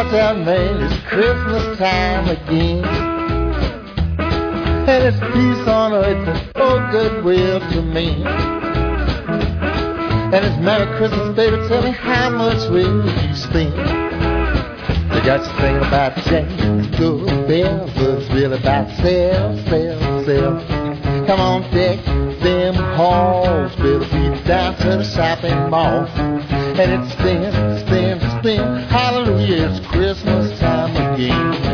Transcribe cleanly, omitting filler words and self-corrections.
'cause that man, it's Christmas time again. And it's peace on earth and oh goodwill to me. And it's Merry Christmas, baby, tell me how much will you spend? They got you singing about jingle bells, but it's really about sell. Come on, deck them halls, baby, beat down to the shopping mall. And it's spin, hallelujah, it's Christmas time again.